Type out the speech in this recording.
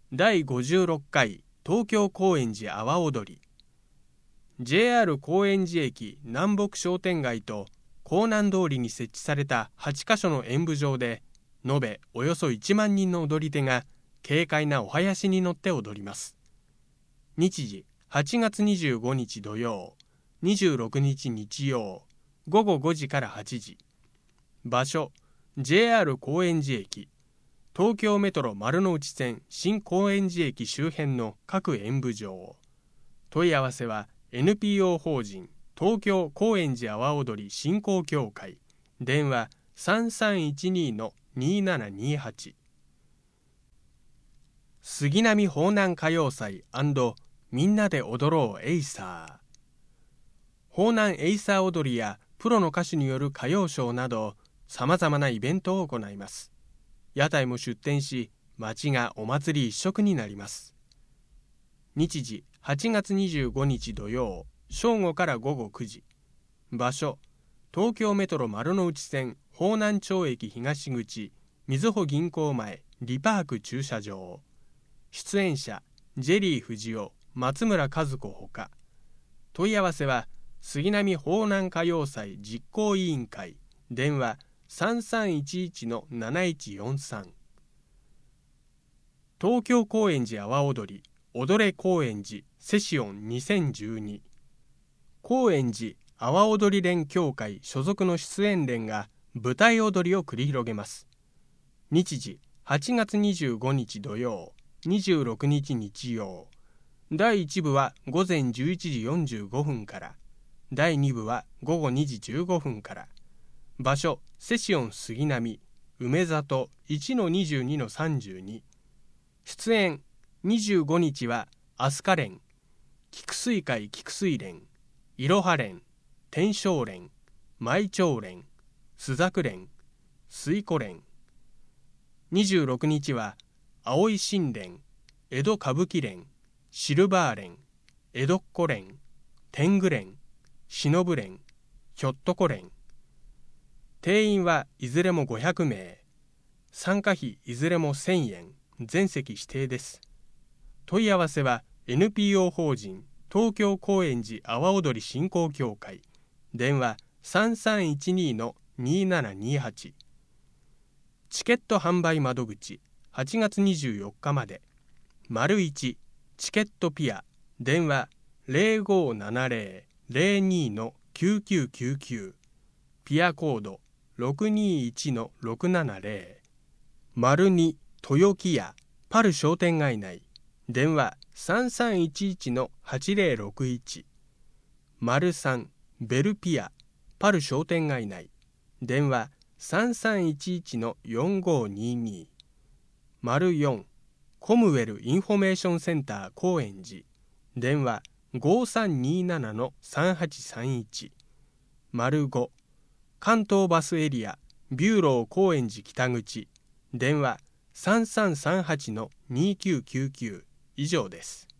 第56回東京高円寺阿波踊り。 JR 高円寺駅南北商店街と港南通りに設置された8カ所の演舞場で、延べおよそ1万人の踊り手が軽快なお囃子に乗って踊ります。日時8月25日土曜、26日日曜、午後5時から8時。場所 JR 高円寺駅、東京メトロ丸ノ内線新高円寺駅周辺の各演舞場。問い合わせは NPO 法人東京高円寺阿波踊り振興協会、電話 3312-2728。 杉並方南歌謡祭&みんなで踊ろうエイサー。方南エイサー踊りやプロの歌手による歌謡ショーなどさまざまなイベントを行います。屋台も出店し、街がお祭り一色になります。日時8月25日土曜、正午から午後9時。場所東京メトロ丸ノ内線方南町駅東口みずほ銀行前リパーク駐車場。出演者ジェリー藤尾、松村和子ほか。問い合わせは杉並方南歌謡祭実行委員会、電話 3311-7143。 東京高円寺阿波踊り踊れ高円寺セシオン2012。高円寺阿波踊り連協会所属の出演連が舞台踊りを繰り広げます。日時8月25日土曜、26日日曜。第1部は午前11時45分から、第2部は午後2時15分から。場所セシオン杉並梅里 1-22-32。 出演25日は飛鳥連、菊水会菊水連、いろは連、天正連、舞長連、朱雀連、水湖連。26日は葵神連、江戸歌舞伎連、シルバー連、江戸っ子連、天狗連、忍連、ひょっとこ連。定員はいずれも500名。参加費いずれも1000円。全席指定です。問い合わせは NPO 法人東京高円寺阿波踊り振興協会、電話 3312-2728。 チケット販売窓口8月24日まで。1チケットピア、電話 0570-02-9999。 ピアコード 621-670。 2豊木屋パル商店街内、電話 3311-8061。 3ベルピアパル商店街内、電話 3311-4522。 4コムウェルインフォメーションセンター高円寺、電話 5327-3831。 5関東バスエリアビューロー高円寺北口、電話 3338-2999。 以上です。